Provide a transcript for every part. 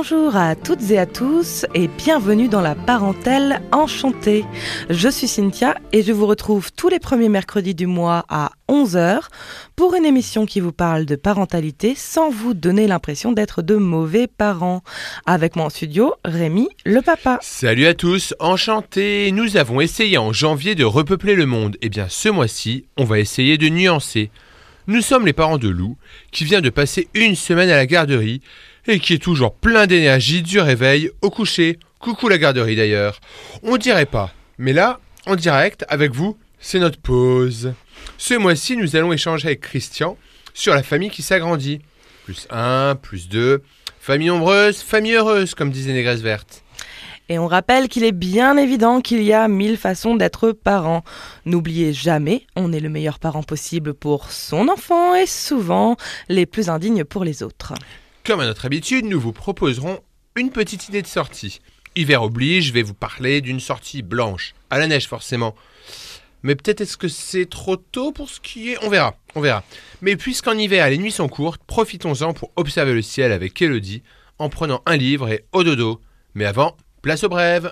Bonjour à toutes et à tous et bienvenue dans la parentèle enchantée. Je suis Cynthia et je vous retrouve tous les premiers mercredis du mois à 11h pour une émission qui vous parle de parentalité sans vous donner l'impression d'être de mauvais parents. Avec moi en studio, Rémi, le papa. Salut à tous, enchanté. Nous avons essayé en janvier de repeupler le monde. Eh bien ce mois-ci, on va essayer de nuancer. Nous sommes les parents de Lou, qui vient de passer une semaine à la garderie et qui est toujours plein d'énergie du réveil au coucher. Coucou la garderie d'ailleurs. On dirait pas, mais là, en direct, avec vous, c'est notre pause. Ce mois-ci, nous allons échanger avec Christian sur la famille qui s'agrandit. +1, +2, famille nombreuse, famille heureuse, comme disait Négresse Verte. Et on rappelle qu'il est bien évident qu'il y a 1000 façons d'être parent. N'oubliez jamais, on est le meilleur parent possible pour son enfant et souvent les plus indignes pour les autres. Comme à notre habitude, nous vous proposerons une petite idée de sortie. Hiver oblige, je vais vous parler d'une sortie blanche, à la neige forcément. Mais peut-être est-ce que c'est trop tôt pour skier ? On verra. Mais puisqu'en hiver les nuits sont courtes, profitons-en pour observer le ciel avec Elodie en prenant un livre et au dodo. Mais avant, place aux brèves.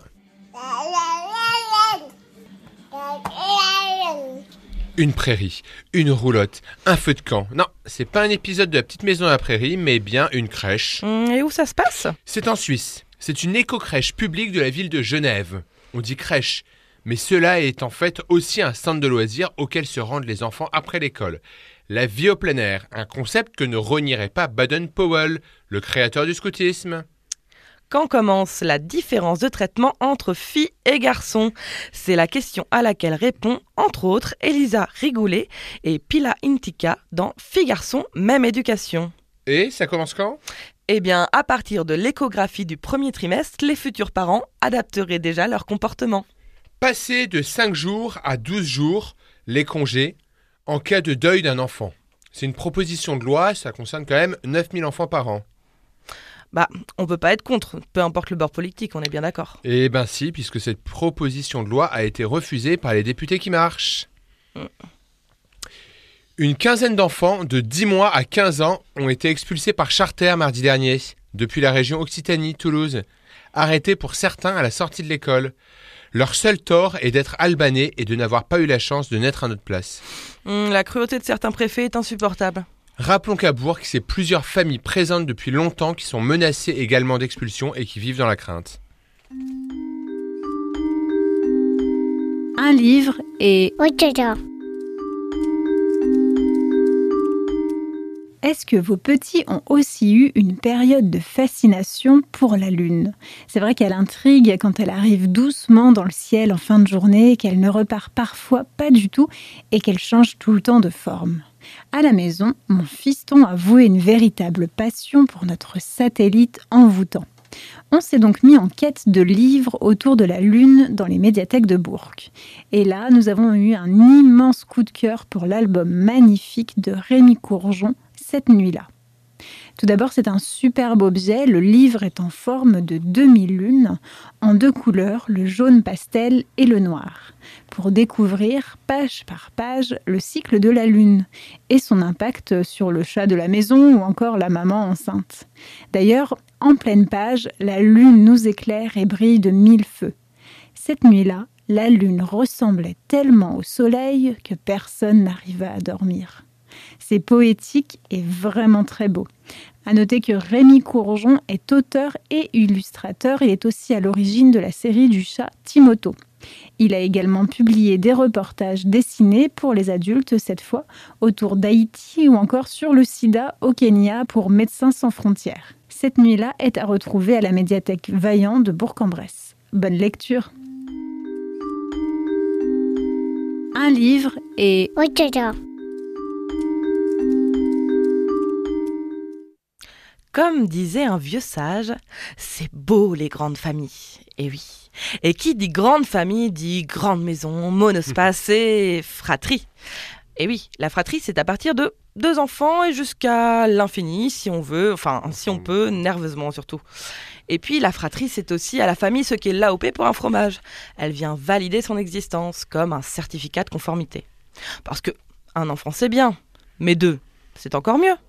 Une prairie, une roulotte, un feu de camp. Non, c'est pas un épisode de la petite maison à la prairie, mais bien une crèche. Et où ça se passe ? C'est en Suisse. C'est une éco-crèche publique de la ville de Genève. On dit crèche, mais cela est en fait aussi un centre de loisirs auquel se rendent les enfants après l'école. La vie au plein air, un concept que ne renierait pas Baden-Powell, le créateur du scoutisme. Quand commence la différence de traitement entre filles et garçons ? C'est la question à laquelle répond, entre autres, Elisa Rigoulet et Pila Intika dans Filles-Garçons, même éducation. Et ça commence quand ? Eh bien, à partir de l'échographie du premier trimestre, les futurs parents adapteraient déjà leur comportement. Passer de 5 jours à 12 jours les congés en cas de deuil d'un enfant. C'est une proposition de loi, ça concerne quand même 9000 enfants par an. On peut pas être contre, peu importe le bord politique, on est bien d'accord. Eh ben si, puisque cette proposition de loi a été refusée par les députés Qui Marchent. Une quinzaine d'enfants de 10 mois à 15 ans ont été expulsés par charter mardi dernier, depuis la région Occitanie-Toulouse, arrêtés pour certains à la sortie de l'école. Leur seul tort est d'être albanais et de n'avoir pas eu la chance de naître à notre place. La cruauté de certains préfets est insupportable. Rappelons qu'à Bourg, c'est plusieurs familles présentes depuis longtemps qui sont menacées également d'expulsion et qui vivent dans la crainte. Un livre et... Est-ce que vos petits ont aussi eu une période de fascination pour la Lune ? C'est vrai qu'elle intrigue quand elle arrive doucement dans le ciel en fin de journée, qu'elle ne repart parfois pas du tout et qu'elle change tout le temps de forme. À la maison, mon fiston a voué une véritable passion pour notre satellite envoûtant. On s'est donc mis en quête de livres autour de la Lune dans les médiathèques de Bourg. Et là, nous avons eu un immense coup de cœur pour l'album magnifique de Rémi Courgeon, Cette nuit-là. Tout d'abord, c'est un superbe objet. Le livre est en forme de demi-lune, en 2 couleurs, le jaune pastel et le noir, pour découvrir, page par page, le cycle de la lune et son impact sur le chat de la maison ou encore la maman enceinte. D'ailleurs, en pleine page, la lune nous éclaire et brille de 1000 feux. Cette nuit-là, la lune ressemblait tellement au soleil que personne n'arriva à dormir. C'est poétique et vraiment très beau. À noter que Rémi Courgeon est auteur et illustrateur. Il est aussi à l'origine de la série du chat Timoto. Il a également publié des reportages dessinés pour les adultes, cette fois, autour d'Haïti ou encore sur le sida au Kenya pour Médecins sans frontières. Cette nuit-là est à retrouver à la médiathèque Vaillant de Bourg-en-Bresse. Bonne lecture. Un livre et... Comme disait un vieux sage, c'est beau les grandes familles. Et oui. Et qui dit grande famille dit grande maison, monospace et fratrie. Et oui, la fratrie c'est à partir de 2 enfants et jusqu'à l'infini si on veut, enfin si on peut, nerveusement surtout. Et puis la fratrie c'est aussi à la famille ce qu'est l'AOP pour un fromage. Elle vient valider son existence comme un certificat de conformité. Parce que un enfant c'est bien, mais 2 c'est encore mieux.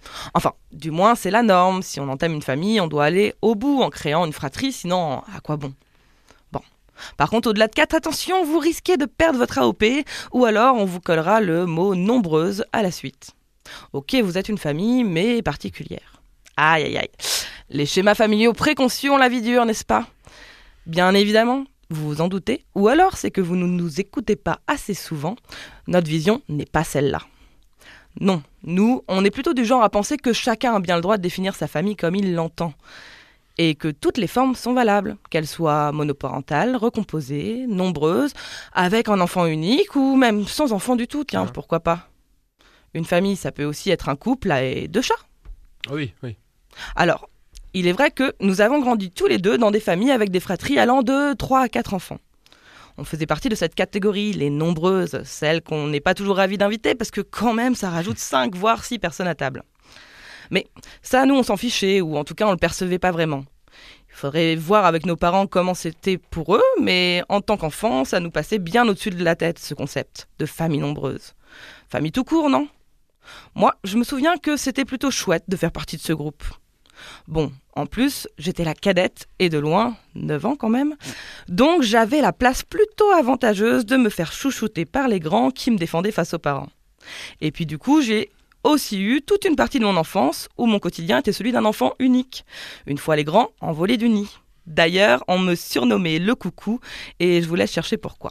Enfin, du moins, c'est la norme. Si on entame une famille, on doit aller au bout en créant une fratrie, sinon, à quoi bon ? Bon. Par contre, au-delà de 4, attention, vous risquez de perdre votre AOP, ou alors on vous collera le mot nombreuse à la suite. Ok, vous êtes une famille, mais particulière. Aïe, aïe, aïe. Les schémas familiaux préconçus ont la vie dure, n'est-ce pas ? Bien évidemment, vous vous en doutez, ou alors c'est que vous ne nous écoutez pas assez souvent. Notre vision n'est pas celle-là. Non, nous, on est plutôt du genre à penser que chacun a bien le droit de définir sa famille comme il l'entend. Et que toutes les formes sont valables, qu'elles soient monoparentales, recomposées, nombreuses, avec un enfant unique ou même sans enfant du tout, tiens, pourquoi pas. Une famille, ça peut aussi être un couple et 2 chats. Oui. Alors, il est vrai que nous avons grandi tous les deux dans des familles avec des fratries allant de 3 à 4 enfants. On faisait partie de cette catégorie, les nombreuses, celles qu'on n'est pas toujours ravis d'inviter parce que quand même ça rajoute 5 voire 6 personnes à table. Mais ça, nous on s'en fichait, ou en tout cas on le percevait pas vraiment. Il faudrait voir avec nos parents comment c'était pour eux, mais en tant qu'enfants, ça nous passait bien au-dessus de la tête ce concept de famille nombreuse. Famille tout court, non ? Moi, je me souviens que c'était plutôt chouette de faire partie de ce groupe. Bon, en plus, j'étais la cadette, et de loin, 9 ans quand même, donc j'avais la place plutôt avantageuse de me faire chouchouter par les grands qui me défendaient face aux parents. Et puis du coup, j'ai aussi eu toute une partie de mon enfance où mon quotidien était celui d'un enfant unique, une fois les grands envolés du nid. D'ailleurs, on me surnommait le coucou, et je vous laisse chercher pourquoi.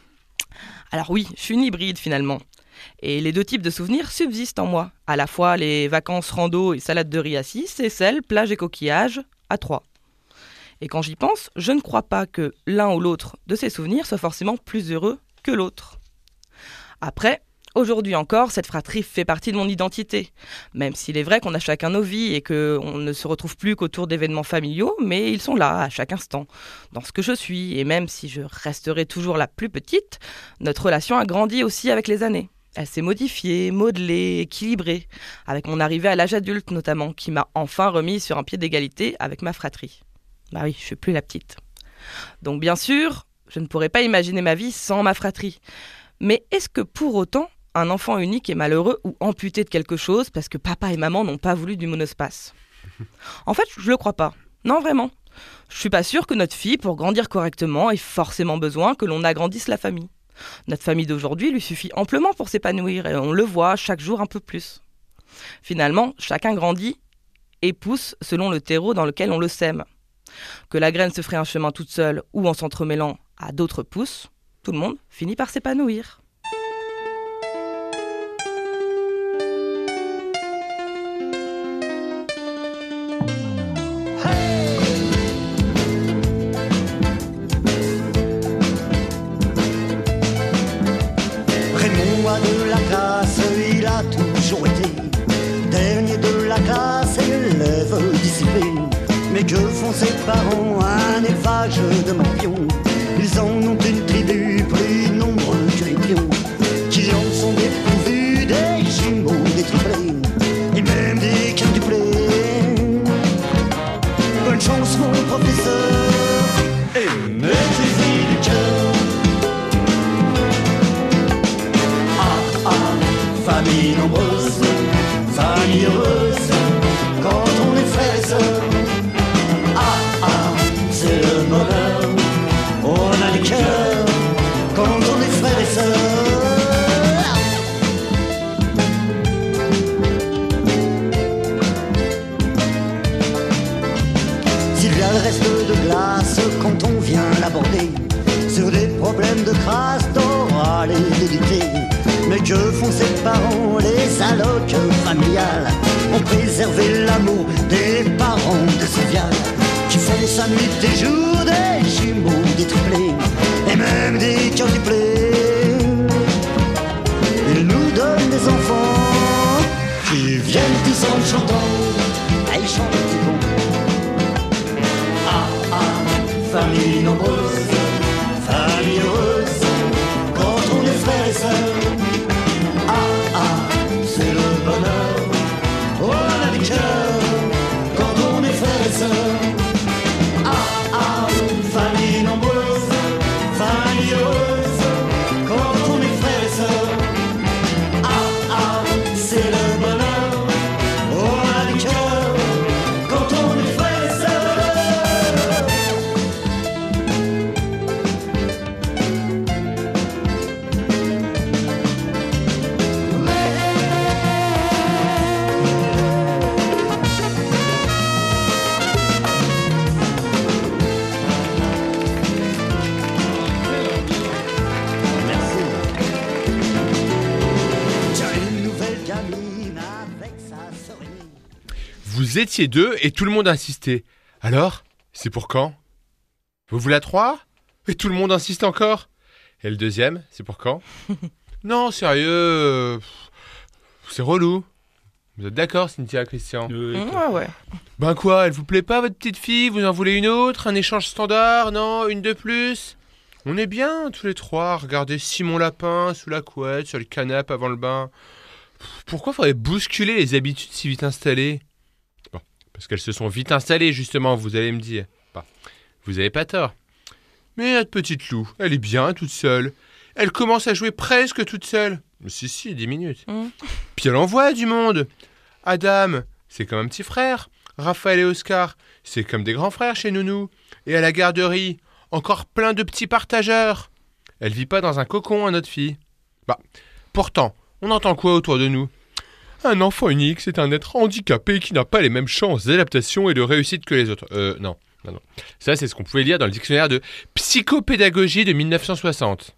Alors oui, je suis une hybride finalement. Et les 2 types de souvenirs subsistent en moi. À la fois les vacances rando et salade de riz à 6 et celles plage et coquillage à 3. Et quand j'y pense, je ne crois pas que l'un ou l'autre de ces souvenirs soit forcément plus heureux que l'autre. Après, aujourd'hui encore, cette fratrie fait partie de mon identité. Même s'il est vrai qu'on a chacun nos vies et qu'on ne se retrouve plus qu'autour d'événements familiaux, mais ils sont là à chaque instant, dans ce que je suis. Et même si je resterai toujours la plus petite, notre relation a grandi aussi avec les années. Elle s'est modifiée, modelée, équilibrée, avec mon arrivée à l'âge adulte notamment, qui m'a enfin remis sur un pied d'égalité avec ma fratrie. Bah oui, je suis plus la petite. Donc bien sûr, je ne pourrais pas imaginer ma vie sans ma fratrie. Mais est-ce que pour autant, un enfant unique est malheureux ou amputé de quelque chose parce que papa et maman n'ont pas voulu du monospace ? En fait, je le crois pas. Non, vraiment. Je suis pas sûre que notre fille, pour grandir correctement, ait forcément besoin que l'on agrandisse la famille. Notre famille d'aujourd'hui lui suffit amplement pour s'épanouir et on le voit chaque jour un peu plus. Finalement, chacun grandit et pousse selon le terreau dans lequel on le sème. Que la graine se ferait un chemin toute seule ou en s'entremêlant à d'autres pousses, tout le monde finit par s'épanouir. De la classe, il a toujours été dernier de la classe, élève discipline. Mais que font ses parents? Un élevage de morpions. Ils en ont une tribu plus nombreux que les pions, qui en sont dépourvus des jumeaux, des triplés, et même des quintuplés. Bonne chance mon professeur, et mettez-y du cœur. Famille nombreuse, famille heureuse, quand on est frères et sœurs. C'est le bonheur, on a du cœur, quand on est frères et sœurs. S'il y a le reste de glace quand on vient l'aborder, sur des problèmes de crasse, d'oral et d'édité. Mais que font ses parents, les allocs familiales, ont préservé l'amour des parents de Sylviane, qui font sa nuit des jours, des jumeaux, des triplés, et même des quintuplés. Ils nous donnent des enfants qui viennent tous en chantant, ils chantent du bon. Famille nombreuse, famille heureuse, quand on est frères et sœurs. C'est le bonheur, on a du cœur, quand on est frères et sœurs. Famille nombreuse. Vous étiez 2 et tout le monde insistait. Alors, c'est pour quand? Vous voulez à 3? Et tout le monde insiste encore. Et le deuxième, c'est pour quand? Non, sérieux, c'est relou. Vous êtes d'accord, Cynthia, Christian? Ouais. Ben quoi, elle vous plaît pas, votre petite fille? Vous en voulez une autre? Un échange standard? Non, une de plus? On est bien, tous les 3, à regarder Simon Lapin sous la couette, sur le canapé avant le bain. Pourquoi faudrait bousculer les habitudes si vite installées? Bon, parce qu'elles se sont vite installées, justement, vous allez me dire. Bah, vous avez pas tort. Mais notre petite Lou, elle est bien toute seule. Elle commence à jouer presque toute seule. Mais si, 10 minutes. Puis elle envoie du monde. Adam, c'est comme un petit frère. Raphaël et Oscar, c'est comme des grands frères chez Nounou. Et à la garderie, encore plein de petits partageurs. Elle vit pas dans un cocon, notre fille. Bah, pourtant, on entend quoi autour de nous? Un enfant unique, c'est un être handicapé qui n'a pas les mêmes chances d'adaptation et de réussite que les autres. Non. Ça, c'est ce qu'on pouvait lire dans le dictionnaire de psychopédagogie de 1960.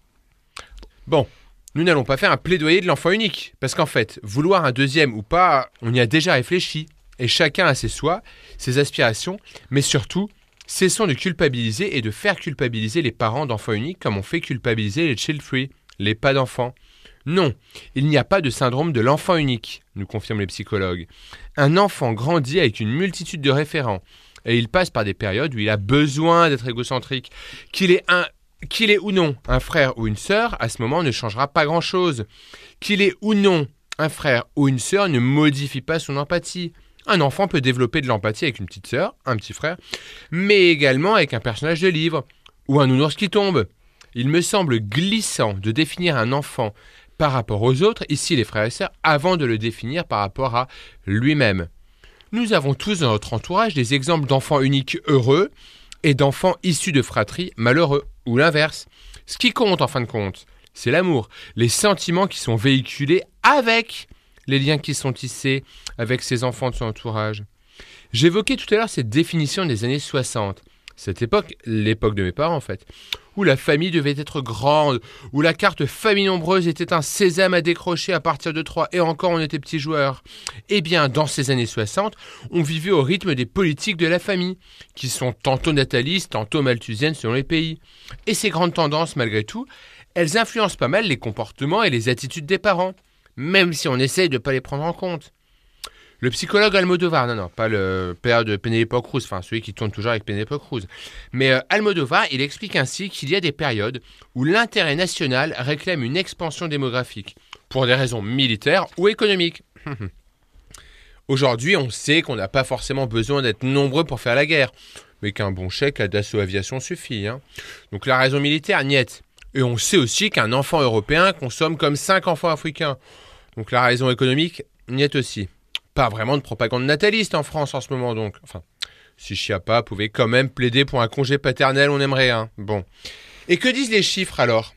Bon, nous n'allons pas faire un plaidoyer de l'enfant unique, parce qu'en fait, vouloir un deuxième ou pas, on y a déjà réfléchi, et chacun a ses choix, ses aspirations, mais surtout, cessons de culpabiliser et de faire culpabiliser les parents d'enfants uniques comme on fait culpabiliser les child free, les pas d'enfants. Non, il n'y a pas de syndrome de l'enfant unique, nous confirment les psychologues. Un enfant grandit avec une multitude de référents, et il passe par des périodes où il a besoin d'être égocentrique. Qu'il ait ou non un frère ou une sœur, à ce moment ne changera pas grand-chose. Qu'il ait ou non un frère ou une sœur ne modifie pas son empathie. Un enfant peut développer de l'empathie avec une petite sœur, un petit frère, mais également avec un personnage de livre, ou un nounours qui tombe. Il me semble glissant de définir un enfant par rapport aux autres, ici les frères et sœurs, avant de le définir par rapport à lui-même. Nous avons tous dans notre entourage des exemples d'enfants uniques heureux et d'enfants issus de fratries malheureux, ou l'inverse. Ce qui compte en fin de compte, c'est l'amour, les sentiments qui sont véhiculés avec les liens qui sont tissés avec ces enfants de son entourage. J'évoquais tout à l'heure cette définition des années 60. Cette époque, l'époque de mes parents en fait, où la famille devait être grande, où la carte famille nombreuse était un sésame à décrocher à partir de 3, et encore on était petits joueurs. Eh bien, dans ces années 60, on vivait au rythme des politiques de la famille, qui sont tantôt natalistes, tantôt malthusiennes selon les pays. Et ces grandes tendances, malgré tout, elles influencent pas mal les comportements et les attitudes des parents, même si on essaye de ne pas les prendre en compte. Le psychologue Almodovar, non, pas le père de Penélope Cruz, enfin celui qui tourne toujours avec Penélope Cruz, mais Almodovar, il explique ainsi qu'il y a des périodes où l'intérêt national réclame une expansion démographique, pour des raisons militaires ou économiques. Aujourd'hui, on sait qu'on n'a pas forcément besoin d'être nombreux pour faire la guerre, mais qu'un bon chèque à Dassault Aviation suffit. Donc la raison militaire, niette. Et on sait aussi qu'un enfant européen consomme comme 5 enfants africains. Donc la raison économique, niette aussi. Pas vraiment de propagande nataliste en France en ce moment donc. Enfin, si Chiappa pouvait quand même plaider pour un congé paternel, on aimerait un. Bon. Et que disent les chiffres alors?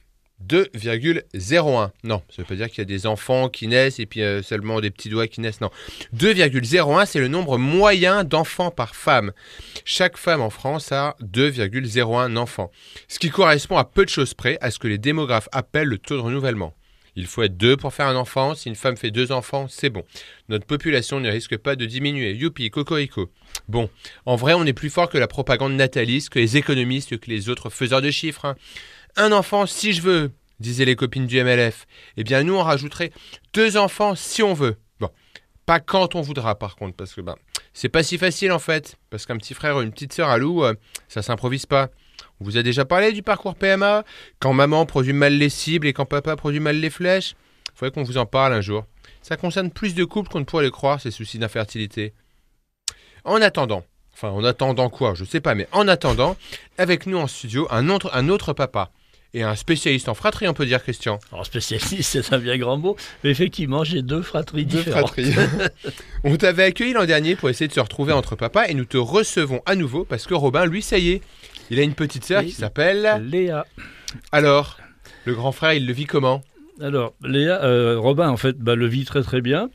2,01. Non, ça veut pas dire qu'il y a des enfants qui naissent et puis seulement des petits doigts qui naissent. Non. 2,01, c'est le nombre moyen d'enfants par femme. Chaque femme en France a 2,01 enfants. Ce qui correspond à peu de choses près à ce que les démographes appellent le taux de renouvellement. Il faut être 2 pour faire un enfant. Si une femme fait 2 enfants, c'est bon. Notre population ne risque pas de diminuer. Youpi, cocorico. Bon, en vrai, on est plus fort que la propagande nataliste, que les économistes, que les autres faiseurs de chiffres. Un enfant, si je veux, disaient les copines du MLF. Eh bien, nous, on rajouterait 2 enfants si on veut. Bon, pas quand on voudra, par contre, parce que c'est pas si facile, en fait. Parce qu'un petit frère ou une petite sœur à Lou, ça s'improvise pas. On vous a déjà parlé du parcours PMA? Quand maman produit mal les cibles et quand papa produit mal les flèches? Il faudrait qu'on vous en parle un jour. Ça concerne plus de couples qu'on ne pourrait le croire, ces soucis d'infertilité. En attendant quoi? Je sais pas, mais en attendant, avec nous en studio, un autre papa. Et un spécialiste en fratrie, on peut dire, Christian. Alors, spécialiste, c'est un bien grand mot. Mais effectivement, j'ai 2 fratries différentes. On t'avait accueilli l'an dernier pour essayer de se retrouver entre papas et nous te recevons à nouveau parce que Robin, lui, ça y est, il a une petite sœur qui s'appelle... Léa. Alors, le grand frère, il le vit comment? Alors, Léa, Robin, en fait, le vit très très bien.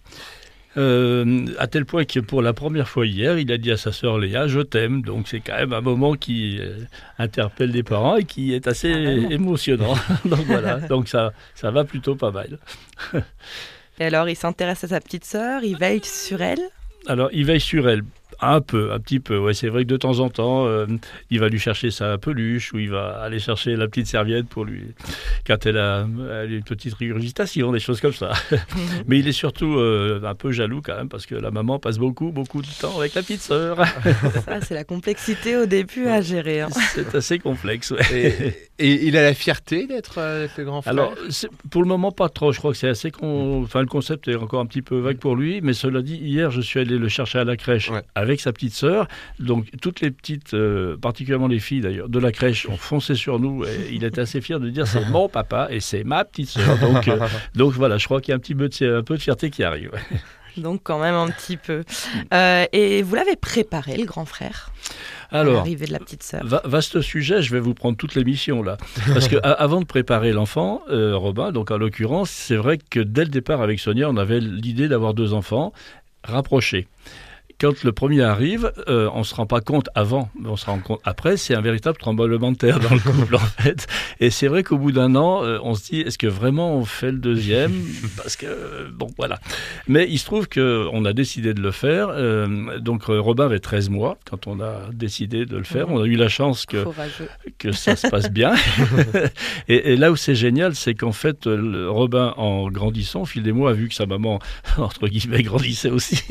À tel point que pour la première fois hier, il a dit à sa sœur Léa, je t'aime. Donc c'est quand même un moment qui interpelle les parents et qui est assez émotionnant. Donc voilà, donc ça va plutôt pas mal. Et alors, il s'intéresse à sa petite sœur, il veille sur elle? Alors, il veille sur elle. Un petit peu. Ouais, c'est vrai que de temps en temps, il va lui chercher sa peluche ou il va aller chercher la petite serviette pour lui, quand elle a une petite régurgitation, des choses comme ça. Mais il est surtout un peu jaloux quand même parce que la maman passe beaucoup de temps avec la petite sœur. Ça, c'est la complexité au début à gérer. C'est assez complexe. Ouais. Et il a la fierté d'être le grand frère. Alors, pour le moment, pas trop. Je crois que c'est assez... Enfin, le concept est encore un petit peu vague pour lui. Mais cela dit, hier, je suis allé le chercher à la crèche avec sa petite sœur. Donc, toutes les petites, particulièrement les filles d'ailleurs, de la crèche ont foncé sur nous. Et il était assez fier de dire c'est mon papa et c'est ma petite sœur. Donc voilà, je crois qu'il y a un peu de fierté qui arrive. Donc quand même un petit peu. Et vous l'avez préparé, le grand frère, alors, l'arrivée de la petite sœur. Vaste sujet, je vais vous prendre toute l'émission là. Parce qu'avant de préparer l'enfant, Robin, donc en l'occurrence, c'est vrai que dès le départ avec Sonia, on avait l'idée d'avoir 2 enfants rapprochés. Quand le premier arrive, on ne se rend pas compte avant, mais on se rend compte après, c'est un véritable tremblement de terre dans le couple en fait. Et c'est vrai qu'au bout d'un an, on se dit, est-ce que vraiment on fait le deuxième ? Parce que, bon voilà. Mais il se trouve qu'on a décidé de le faire. Donc Robin avait 13 mois quand on a décidé de le faire. On a eu la chance que ça se passe bien. et là où c'est génial, c'est qu'en fait, Robin, en grandissant, au fil des mois, a vu que sa maman, entre guillemets, grandissait aussi.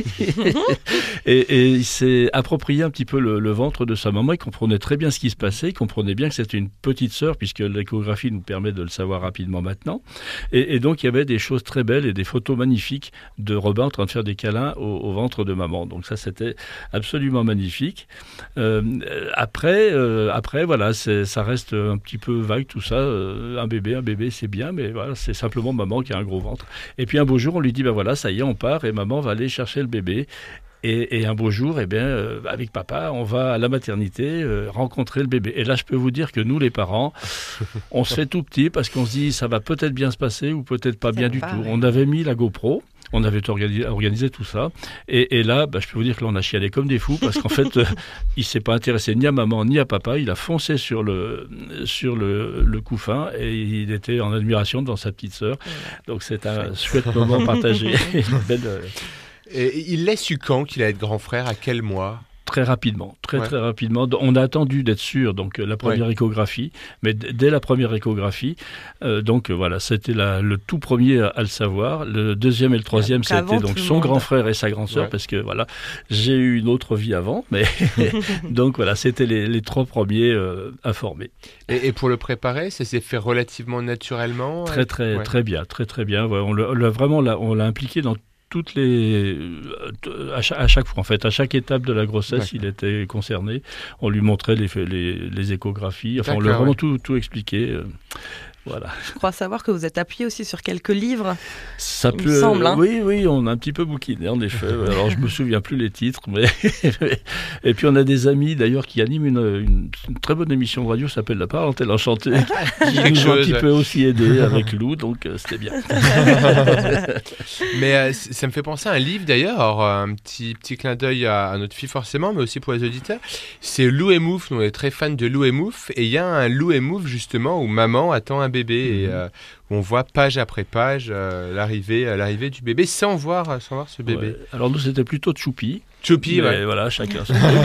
Et il s'est approprié un petit peu le ventre de sa maman. Il comprenait très bien ce qui se passait. Il comprenait bien que c'était une petite sœur, puisque l'échographie nous permet de le savoir rapidement maintenant. Et donc, il y avait des choses très belles et des photos magnifiques de Robin en train de faire des câlins au ventre de maman. Donc ça, c'était absolument magnifique. Après, voilà, ça reste un petit peu vague tout ça. Un bébé, c'est bien, mais voilà, c'est simplement maman qui a un gros ventre. Et puis un beau jour, on lui dit, ben voilà, ça y est, on part et maman va aller chercher le bébé. Et un beau jour, avec papa, on va à la maternité rencontrer le bébé. Et là, je peux vous dire que nous, les parents, on se fait tout petit parce qu'on se dit ça va peut-être bien se passer ou peut-être pas bien du tout. Ouais. On avait mis la GoPro. On avait organisé tout ça. Et là, je peux vous dire que là, on a chialé comme des fous parce qu'en fait, il ne s'est pas intéressé ni à maman ni à papa. Il a foncé sur le couffin et il était en admiration devant sa petite sœur. Donc, c'est un chouette moment partagé. Et il l'a su quand qu'il allait être grand frère ? À quel mois ? Très rapidement, très rapidement. On a attendu d'être sûr, donc la première échographie, mais dès la première échographie, voilà, c'était le tout premier à le savoir. Le deuxième et le troisième, c'était donc son grand frère et sa grande sœur, parce que voilà, j'ai eu une autre vie avant, mais donc voilà, c'était les 3 premiers informés. Et pour le préparer, ça s'est fait relativement naturellement ? Très bien. Ouais, on l'a impliqué dans à chaque fois en fait, à chaque étape de la grossesse, il était concerné. On lui montrait les échographies. Enfin, on lui a vraiment tout expliqué. Voilà. Je crois savoir que vous êtes appuyé aussi sur quelques livres. Ça il me semble. Oui, on a un petit peu bouquiné en effet. Alors je me souviens plus les titres, mais et puis on a des amis d'ailleurs qui animent une très bonne émission de radio, qui s'appelle La Parentèle Enchantée, qui nous ont un petit peu aussi aidé avec Lou, donc c'était bien. Mais ça me fait penser à un livre d'ailleurs. Alors, un petit clin d'œil à notre fille forcément, mais aussi pour les auditeurs. C'est Lou et Mouf. Nous on est très fans de Lou et Mouf, et il y a un Lou et Mouf justement où maman attend un bébé et on voit page après page l'arrivée du bébé sans voir ce bébé. Ouais. Alors nous c'était plutôt Choupi. Choupi, voilà, chacun.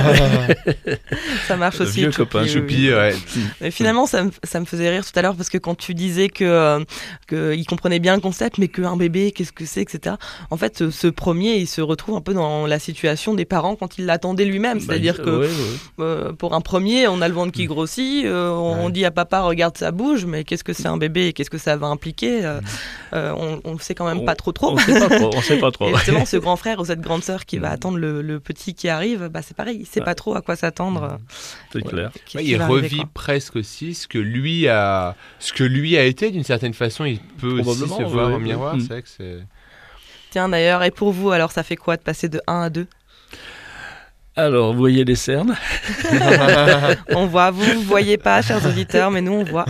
Ça marche aussi. Vieux copain, Choupi, ouais. Mais finalement, ça me faisait rire tout à l'heure parce que quand tu disais que il comprenait bien le concept, mais qu'un bébé, qu'est-ce que c'est, etc. En fait, ce premier, il se retrouve un peu dans la situation des parents quand il l'attendait lui-même. C'est-à-dire que pour un premier, on a le ventre qui grossit, on dit à papa, regarde, ça bouge, mais qu'est-ce que c'est un bébé et qu'est-ce que ça va impliquer on ne sait quand même pas trop. On sait pas trop. Et justement, ce grand frère ou cette grande sœur qui va attendre le petit qui arrive, c'est pareil, il ne sait pas trop à quoi s'attendre. C'est clair. Il revit presque aussi ce que lui a été d'une certaine façon. Il peut aussi se voir au miroir. C'est vrai que c'est... Tiens d'ailleurs, et pour vous, alors ça fait quoi de passer de 1 à 2 ? Alors, vous voyez les cernes ? On voit, vous ne voyez pas, chers auditeurs, mais nous on voit.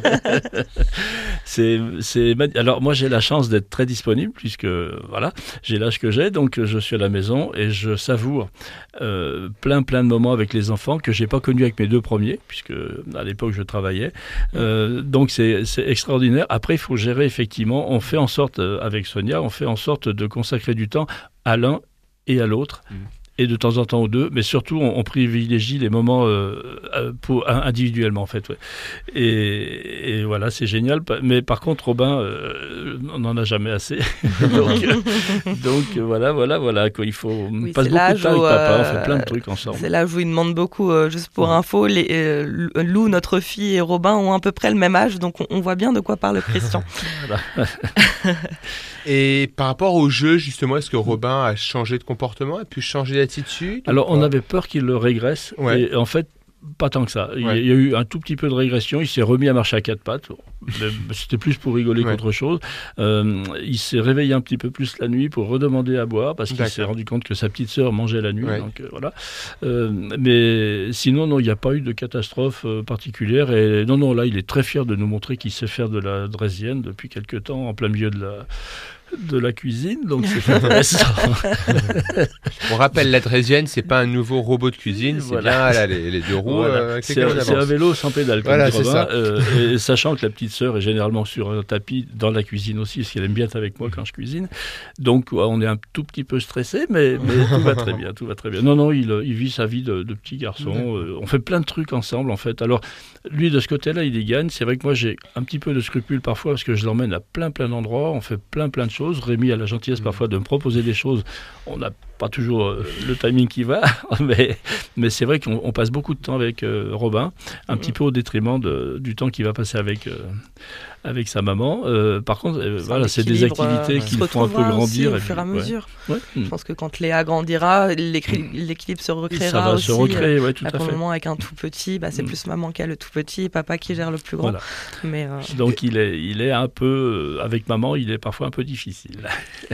Alors moi j'ai la chance d'être très disponible puisque voilà, j'ai l'âge que j'ai, donc je suis à la maison et je savoure plein de moments avec les enfants que j'ai pas connus avec mes 2 premiers puisque à l'époque je travaillais. Donc c'est extraordinaire. Après il faut gérer effectivement. On fait en sorte avec Sonia, de consacrer du temps à l'un et à l'autre. Et de temps en temps aux deux, mais surtout on privilégie les moments individuellement en fait. Ouais. Et voilà, c'est génial. Mais par contre, Robin, on n'en a jamais assez. donc voilà, quoi. Il faut passe beaucoup de temps avec papa, on fait plein de trucs ensemble. C'est là où il demande beaucoup, juste pour info, Lou, notre fille, et Robin ont à peu près le même âge, donc on voit bien de quoi parle Christian. Et par rapport au jeu, justement, est-ce que Robin a changé de comportement, a pu changer d'attitude? Alors, on avait peur qu'il le régresse. Ouais. Et en fait, pas tant que ça. Il y a eu un tout petit peu de régression. Il s'est remis à marcher à quatre pattes. C'était plus pour rigoler qu'autre chose. Il s'est réveillé un petit peu plus la nuit pour redemander à boire parce qu'il s'est rendu compte que sa petite sœur mangeait la nuit. Donc, voilà. Mais sinon, non, il n'y a pas eu de catastrophe particulière. Et non, là, il est très fier de nous montrer qu'il sait faire de la draisienne depuis quelque temps en plein milieu de la cuisine, donc c'est intéressant. On rappelle, la draisienne, c'est pas un nouveau robot de cuisine, c'est bien là, les deux roues. C'est un vélo sans pédale, comme dit Robin, et sachant que la petite sœur est généralement sur un tapis dans la cuisine aussi, parce qu'elle aime bien être avec moi quand je cuisine. Donc on est un tout petit peu stressé, mais tout va très bien, tout va très bien. Non, il vit sa vie de petit garçon. On fait plein de trucs ensemble, en fait. Alors, lui, de ce côté-là, il y gagne. C'est vrai que moi, j'ai un petit peu de scrupules parfois, parce que je l'emmène à plein d'endroits, on fait plein de choses. Rémi a la gentillesse parfois de me proposer des choses. On n'a pas toujours le timing qui va, mais c'est vrai qu'on passe beaucoup de temps avec Robin, un petit peu au détriment du temps qu'il va passer avec sa maman. Par contre, voilà, c'est des activités qui le font un peu grandir. Au fur et à mesure. Je pense que quand Léa grandira, l'équilibre se recréera ça va aussi. Se recréer, tout à fait. Pour le moment, avec un tout petit, c'est plus maman qui a le tout petit, papa qui gère le plus grand. Voilà. Mais donc il est un peu, avec maman, il est parfois un peu difficile.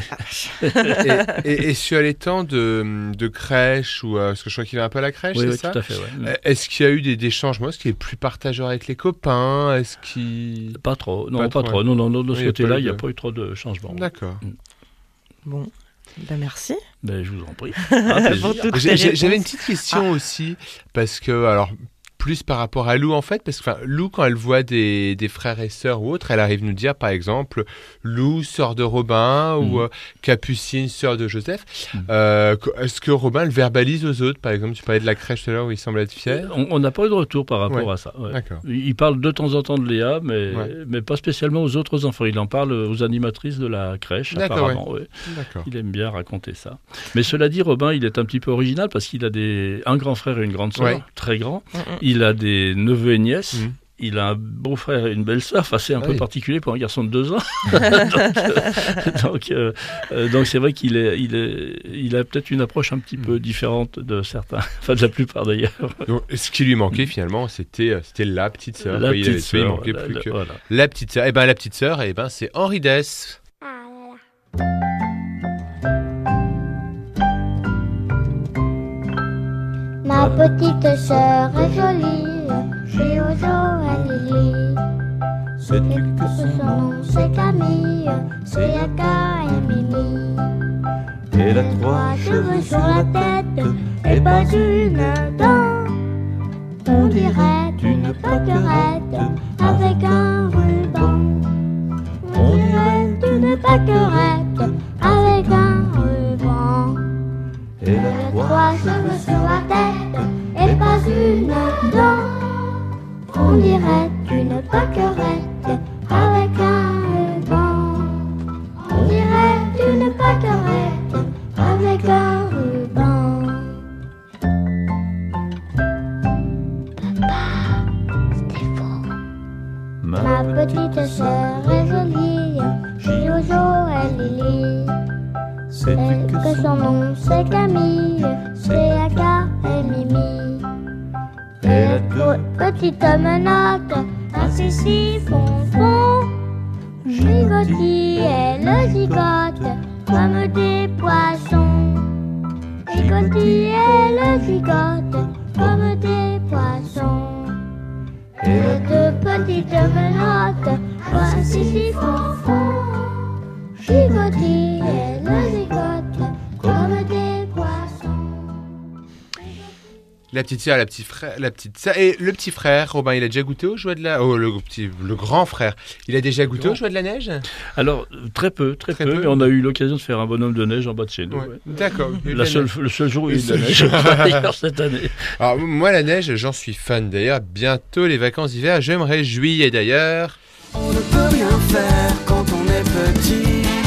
et sur les temps de crèche, parce que je crois qu'il est un peu à la crèche, c'est ça? Tout à fait, ouais. Est-ce qu'il y a eu des changements? Est-ce qu'il est plus partageur avec les copains? Est-ce qu'il... Pas trop. Non, pas trop. Non, de ce côté-là, il n'y a pas eu trop de changements. D'accord. Bon, merci. Je vous en prie. J'avais une petite question aussi, parce que, alors, plus par rapport à Lou, en fait, parce que Lou, quand elle voit des frères et sœurs ou autres, elle arrive nous dire, par exemple, Lou, sœur de Robin, ou Capucine, sœur de Joseph. Est-ce que Robin le verbalise aux autres? Par exemple, tu parlais de la crèche tout à l'heure où il semble être fier. On n'a pas eu de retour par rapport à ça. D'accord. Il parle de temps en temps de Léa, mais pas spécialement aux autres enfants. Il en parle aux animatrices de la crèche, apparemment. D'accord. Il aime bien raconter ça. Mais cela dit, Robin, il est un petit peu original parce qu'il a un grand frère et une grande sœur, très grands. Il a des neveux et nièces. Il a un beau-frère et une belle-sœur. Enfin, c'est un peu particulier pour un garçon de 2 ans. donc c'est vrai qu'il a peut-être une approche un petit peu différente de certains, enfin de la plupart d'ailleurs. Donc, ce qui lui manquait finalement, c'était la petite sœur. La petite sœur. Il manquait plus que la petite sœur. La petite sœur, c'est Henri Dess. Ma petite sœur est jolie, Jojo et Lily. Sais-tu que son nom c'est Camille, c'est Yaka et Mimi. Elle a 3 cheveux sur la tête et pas une dent. On dirait une pâquerette avec un ruban. On dirait une pâquerette avec un ruban. Elle a 3 cheveux sur la tête et pas une dent. On dirait une pâquerette avec un ruban. On dirait une pâquerette avec un ruban. Papa, c'était faux. Ma petite sœur est jolie, Jojo et Lily. Sais-tu que son nom c'est Camille, c'est Yaka et Mimi. Elle a petite menotte, un sissi fond. Gigotti et le zigote comme des poissons. Gigotti et le zigote comme des poissons. Elle a 2 petites menottes, un sissi fond. Gigotti et le zigote comme des poissons. La petite sœur, la petite sœur. Et le petit frère, Robin, il a déjà goûté aux jouets de la... Oh, le grand frère, il a déjà goûté aux jouets de la neige? Alors, très peu, mais on a eu l'occasion de faire un bonhomme de neige en bas de chez nous. Ouais. Ouais. D'accord. Le seul jour où il y a eu de la neige, d'ailleurs, cette année. Alors, moi, la neige, j'en suis fan. D'ailleurs, bientôt les vacances d'hiver, je me réjouis. Et d'ailleurs... On ne peut rien faire quand on est petit.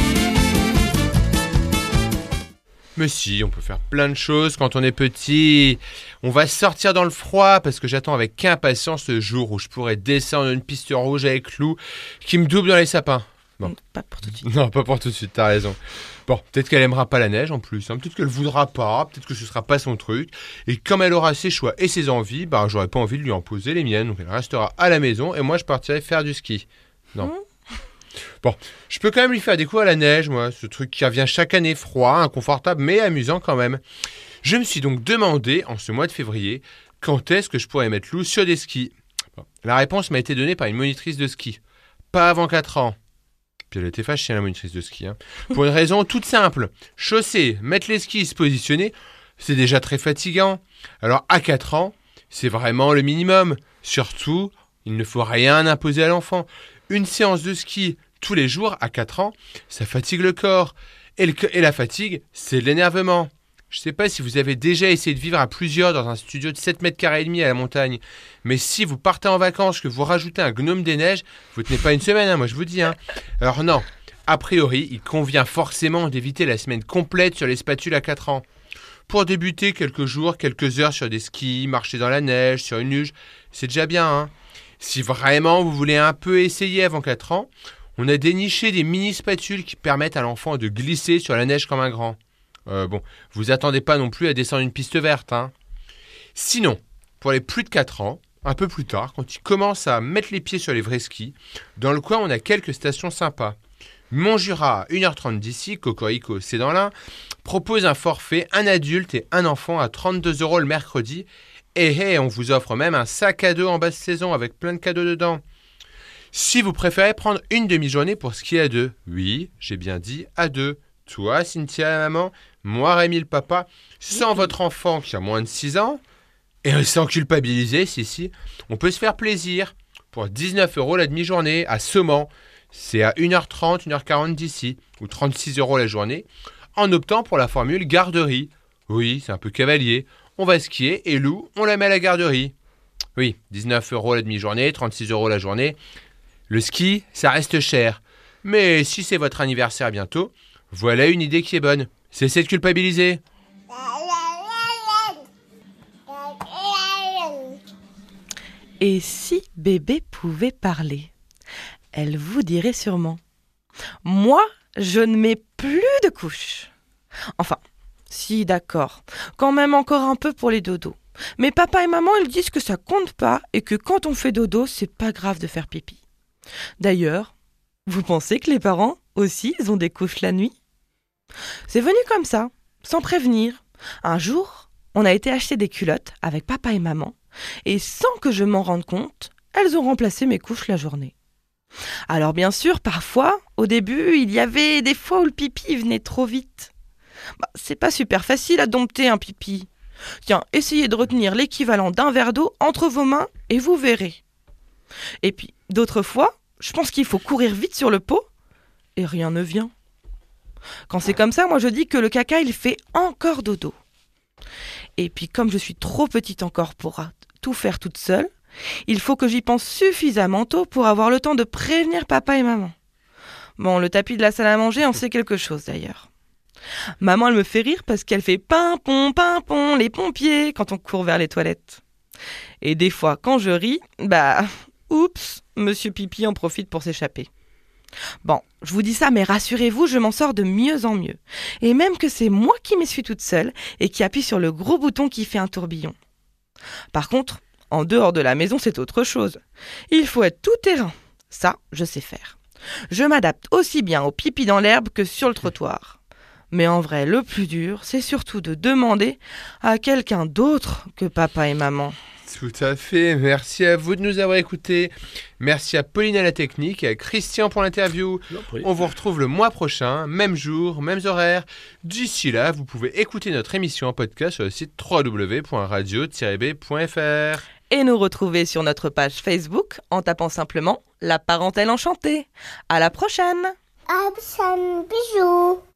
Mais si, on peut faire plein de choses quand on est petit. On va sortir dans le froid parce que j'attends avec impatience le jour où je pourrai descendre une piste rouge avec Lou qui me double dans les sapins. Bon. Pas pour tout de suite. Non, pas pour tout de suite, t'as raison. Bon, peut-être qu'elle aimera pas la neige en plus, hein. Peut-être qu'elle voudra pas, peut-être que ce sera pas son truc. Et comme elle aura ses choix et ses envies, bah j'aurai pas envie de lui imposer les miennes. Donc elle restera à la maison et moi je partirai faire du ski. Non. Bon, je peux quand même lui faire découvrir la neige, moi, ce truc qui revient chaque année froid, inconfortable, mais amusant quand même. Je me suis donc demandé, en ce mois de février, quand est-ce que je pourrais mettre Lou sur des skis. Bon, la réponse m'a été donnée par une monitrice de ski. Pas avant 4 ans. Puis elle était fâchée, la monitrice de ski. Hein. Pour une raison toute simple. Chausser, mettre les skis, se positionner, c'est déjà très fatigant. Alors à 4 ans, c'est vraiment le minimum. Surtout, il ne faut rien imposer à l'enfant. Une séance de ski tous les jours à 4 ans, ça fatigue le corps. Et la fatigue, c'est de l'énervement. Je ne sais pas si vous avez déjà essayé de vivre à plusieurs dans un studio de 7 mètres carrés et demi à la montagne. Mais si vous partez en vacances, que vous rajoutez un gnome des neiges, vous ne tenez pas une semaine, hein, moi je vous dis. Hein. Alors non, a priori, il convient forcément d'éviter la semaine complète sur les spatules à 4 ans. Pour débuter, quelques jours, quelques heures sur des skis, marcher dans la neige, sur une luge, c'est déjà bien. Hein. Si vraiment vous voulez un peu essayer avant 4 ans, on a déniché des mini-spatules qui permettent à l'enfant de glisser sur la neige comme un grand. Bon, vous attendez pas non plus à descendre une piste verte. Hein. Sinon, pour les plus de 4 ans, un peu plus tard, quand ils commencent à mettre les pieds sur les vrais skis, dans le coin, on a quelques stations sympas. Montjura, 1h30 d'ici, Cocorico, c'est dans l'Ain, propose un forfait, un adulte et un enfant à 32 € le mercredi. Et on vous offre même un sac à dos en basse saison avec plein de cadeaux dedans. Si vous préférez prendre une demi-journée pour skier à 2, oui, j'ai bien dit à 2. Toi, Cynthia la maman, moi Rémi le papa, sans votre enfant qui a moins de 6 ans, et sans culpabiliser, si, on peut se faire plaisir. Pour 19 € la demi-journée à Sauman, c'est à 1h30, 1h40 d'ici, ou 36 € la journée, en optant pour la formule garderie. Oui, c'est un peu cavalier. On va skier et Lou, on la met à la garderie. Oui, 19 € la demi-journée, 36 € la journée. Le ski, ça reste cher. Mais si c'est votre anniversaire bientôt, voilà une idée qui est bonne. Cessez de culpabiliser. Et si bébé pouvait parler, elle vous dirait sûrement « Moi, je ne mets plus de couches. » Enfin, si, d'accord, quand même encore un peu pour les dodos. Mais papa et maman, ils disent que ça compte pas et que quand on fait dodo, c'est pas grave de faire pipi. D'ailleurs, vous pensez que les parents aussi, ils ont des couches la nuit ? C'est venu comme ça, sans prévenir. Un jour, on a été acheter des culottes avec papa et maman et sans que je m'en rende compte, elles ont remplacé mes couches la journée. Alors bien sûr, parfois, au début, il y avait des fois où le pipi venait trop vite. C'est pas super facile à dompter un pipi. Tiens, essayez de retenir l'équivalent d'un verre d'eau entre vos mains et vous verrez. Et puis, d'autres fois, je pense qu'il faut courir vite sur le pot et rien ne vient. Quand c'est comme ça, moi je dis que le caca, il fait encore dodo. Et puis, comme je suis trop petite encore pour tout faire toute seule, il faut que j'y pense suffisamment tôt pour avoir le temps de prévenir papa et maman. Bon, le tapis de la salle à manger en sait quelque chose d'ailleurs. Maman, elle me fait rire parce qu'elle fait pimpon, les pompiers quand on court vers les toilettes. Et des fois, quand je ris, oups, Monsieur Pipi en profite pour s'échapper. Bon, je vous dis ça, mais rassurez-vous, je m'en sors de mieux en mieux. Et même que c'est moi qui m'essuie toute seule et qui appuie sur le gros bouton qui fait un tourbillon. Par contre, en dehors de la maison, c'est autre chose. Il faut être tout terrain. Ça, je sais faire. Je m'adapte aussi bien au pipi dans l'herbe que sur le trottoir. Mais en vrai, le plus dur, c'est surtout de demander à quelqu'un d'autre que papa et maman. Tout à fait, merci à vous de nous avoir écoutés. Merci à Pauline à la technique et à Christian pour l'interview. On vous retrouve le mois prochain, même jour, mêmes horaires. D'ici là, vous pouvez écouter notre émission en podcast sur le site www.radio-b.fr. Et nous retrouver sur notre page Facebook en tapant simplement La Parentèle Enchantée. À la prochaine. Bisous.